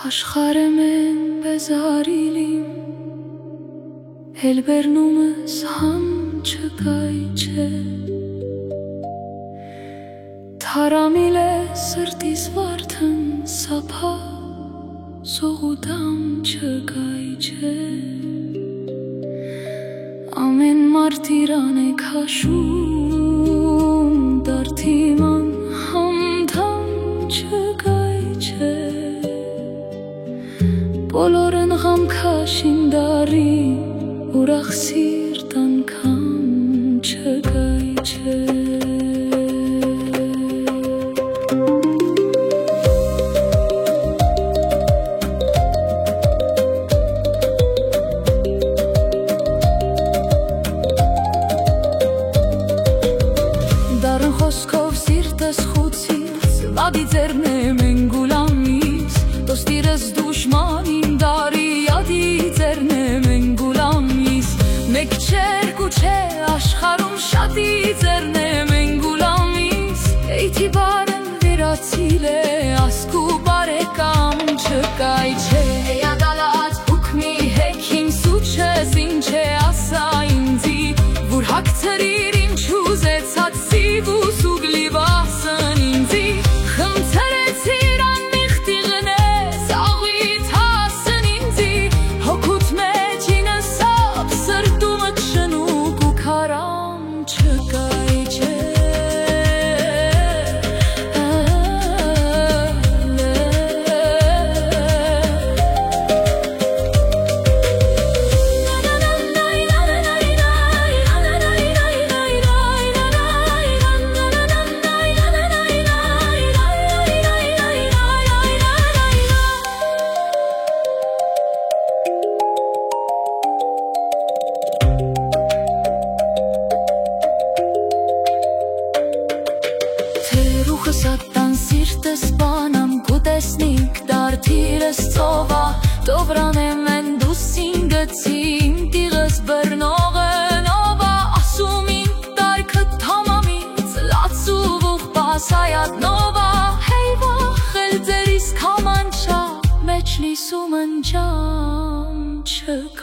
Աշխարհը մեն բեզարիլիմ Էլ բերնումս համ չկայ չէ Թարամիլ է սրտիս վարդն սապա Սողուդամ չկայ չէ Ամեն մարդ իրան է քաշում Դարդիման համդամ չկայ չէ Բոլորն ғամ քաշին դարի Ուրախ սիրտ անգամ չկայ չէ Դարն խոսքով սիրտս խուցից Վադի ձերն եմ են գուլամից Դոստիրս դուշմանին դարի Ադի ձերն եմ են գուլամից Մեկ չեր կու չէ աշխարում շատի ձերն եմ են գուլամից Էյթի բարն վերացիլ է ասկու բարեկամ չկայ չէ Էյադալած ուկմի հեքիմ սուչես ինչ է ասա ինձի Որ հակցրիր ինչ ուզեցած սիվուս ու գլիվասն ինձի Խմցրեցիր անմիղտիղնես աղույթ հասն ինձի Հոգուտ մեջ ինսապ սրտումըտ շնուկ ու կարամ չկայ չէ Սատան սիրտս բանամ կուտեսնիք դարդիրս ծովա Տովրանեմ են դուսին գծիմ տիղս բրնողն ովա Ասումին դարքը թամամից լացուվուղ բասայատ նովա Հեյվա խել ձերիս կամանչա մեջ լիսում ընջամ չկ